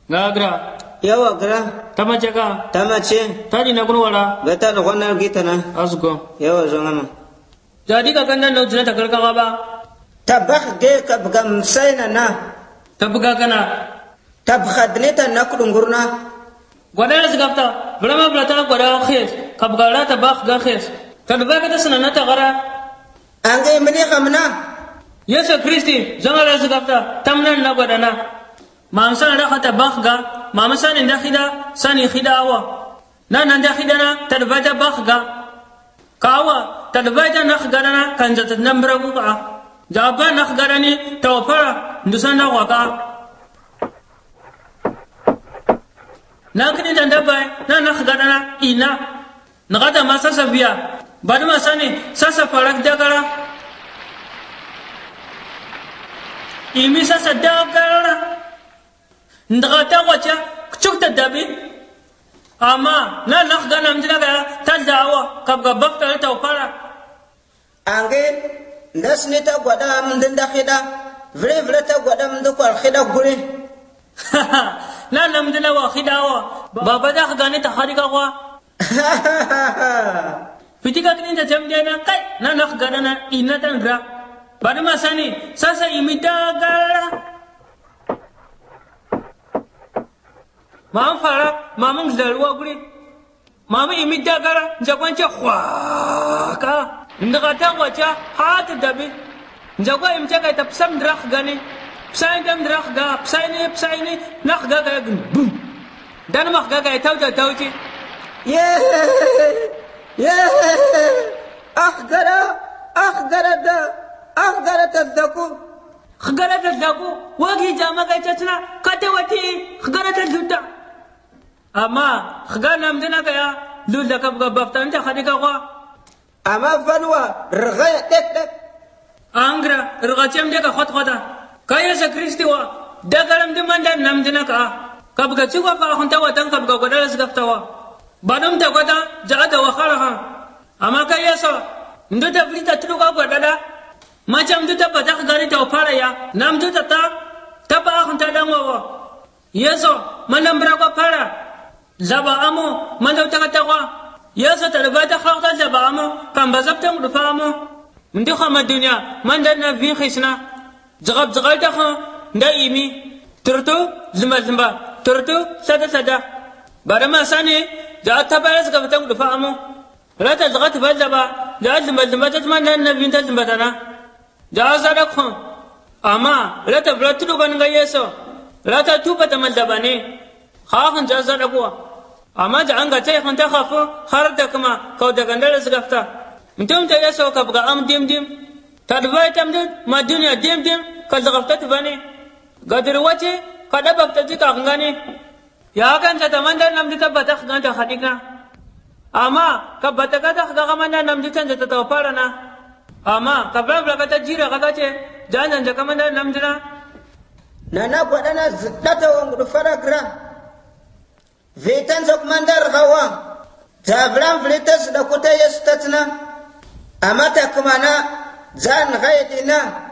ngagra yawa gra tamacheka tamache tadi na kunwala gata da wannan gitana asgo yawa zongama jadi ka kanda no jina takar ka ba tabakh ge ka gam sayna na tabga kana tabkhadnita na kudungurna gwada zgafta brama blata gwada khis kabgara tabakh ga khis tadba ka tasna ta gara ange mini kamna yesu kristi zama zgafta tamna na gwada na mamsan da khata bakh ga mamsan inda khida sani khidawa nan da khidana tadba ta bakh ga kawa tadbaita nakhgarana kanjat nambra buqa jaba nakhgarani tawfara ndusana waqa nakini dandabai na nakhgarana ina nagada masasa biya badma sani sasa farak dagara imi sasa dagara ndagata wacha kuchukta dabi ama na nakhgana mjina ga tazawa kabga bakta tawfara ange ndasni ta gwada mun da khida vre ta gwada mun da kwal khida gure na namdina wa khidawa baba da khgani ta kharika wa fitika kini ta jamdena kai na nakhgana na inatan ra badma sani sasa imita gara mam fara mamang zalwa guri mama imidda gara jagwance khwaka ndaga ta wacha hat dabi jagwa imta kai tapsam drakh gani psai dam drakh ga psai ni nakh ga ga bum dan makh ga ga tawta tawti ye akhgara tadzaku khgara tadzaku wagi jama ga chachna katawati khgara tadzuta ama khgana mdina kaya lulda kabga baftan ta khadika kwa ama fanwa rghaya tek angra rghachem de ka khota kaya sa kristi wa dagaram de manda namdina ka kabga chukwa fa khunta wa tan kabga godala sgafta wa banam ta kota jaada wa kharaha ama kaya sa nduta blita tuka godala macam nduta batak gari ta fara ya namduta ta ba khunta dan wa yeso manam bra ko fara zaba amo manda utaka kwa yasa talbata khawta zaba amo kan bazabta mudufa amo ndi khama dunya manda na vi khisna jagab jagal ta kha ndaimi turtu zimba turtu sada barama sane ja ta baras ga bata mudufa amo rata jagat bazaba ja zimba ta manda na vi ta zimba tana ja sada kha ama rata bratu ban ga yeso rata tu bata maldabane kha ja sada kwa amma da an ga tai kan ta khafo har da kuma kau da gandar zgafta mutum ta yaso ka buga am dim tadbai tam dim ma duniya dim ka zgafta tbane gadir wace ka da bakta jika ngane ya kan ta tamanda nam ta bata kan ta khadika amma ka bata ka ta ga manda nam ta ta tawfara na amma ka bra ka ta jira ka ce janan ja kamanda nam dina na gwadana zdata wa faragra Vetan zok mandar gawa Zabran vletas da kuta yastatna Amata kumana Zan gayadina